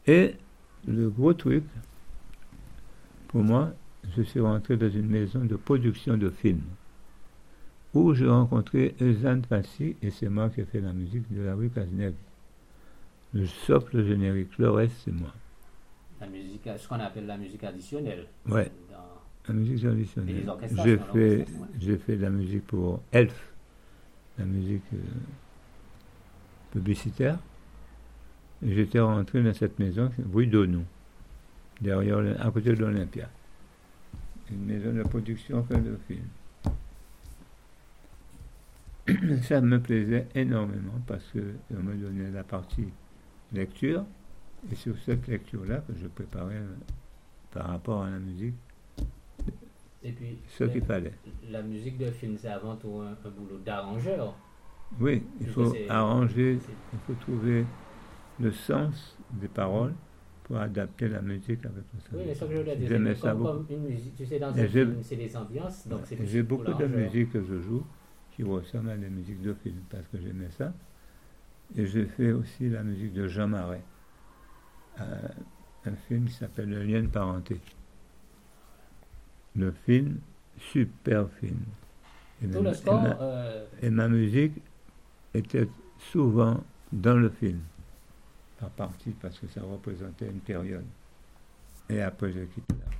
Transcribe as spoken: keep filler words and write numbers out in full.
Et le gros truc, pour moi, je suis rentré dans une maison de production de films où j'ai rencontré Eusanne Passy et c'est moi qui ai fait la musique de La Rue Cazeneuve. Le socle générique, le reste c'est moi. La musique, ce qu'on appelle la musique additionnelle. Ouais, Dans... la musique Et les traditionnelle. orchestrations. J'ai fait, l'orchestration, ouais. j'ai fait de la musique pour Elf, la musique euh, publicitaire. Et j'étais rentré dans cette maison, rue d'Onou, derrière, le- à côté de l'Olympia. Une maison de production fait de films. Ça me plaisait énormément parce qu'on me donnait la partie lecture et sur cette lecture-là que je préparais euh, par rapport à la musique Et puis, ce euh, qu'il fallait. la musique de film, c'est avant tout un, un boulot d'arrangeur. Oui, il Parce faut que c'est- arranger, c'est- il faut trouver le sens des paroles pour adapter la musique avec le sens. Oui, des mais ce que je paroles. voulais dire, J'aimais c'est ça comme, beaucoup. comme une musique, tu sais, dans Et un j'ai- film, c'est des ambiances, donc c'est Et plus j'ai pour beaucoup de l'arrangeur. musiques que je joue qui ressemblent à des musiques de film parce que j'aimais ça. Et j'ai fait aussi la musique de Jean Marais, euh, un film qui s'appelle Le lien de parenté. Le film, super film. Et Tout ma, le et score, ma- euh, et ma musique était souvent dans le film, par partie parce que ça représentait une période. Et après j'ai quitté l'art.